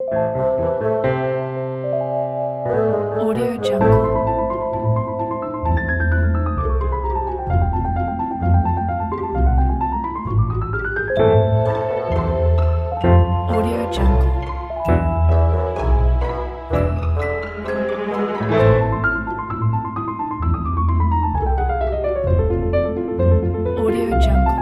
Audio Jungle. Audio Jungle. Audio Jungle.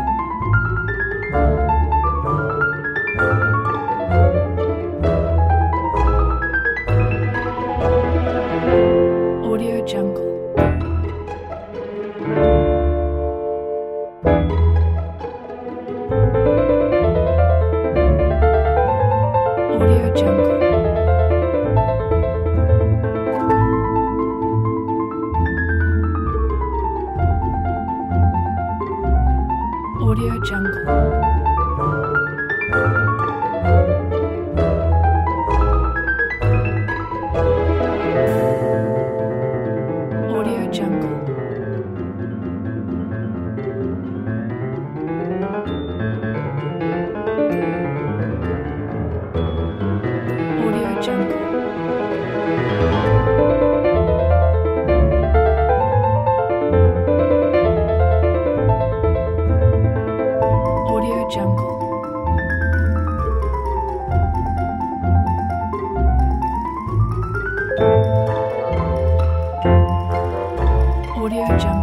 Audio Jungle. Audio Jungle. Audio Jungle. Audio Jungle. Audio Jungle. Audio Jungle. Audio Jungle.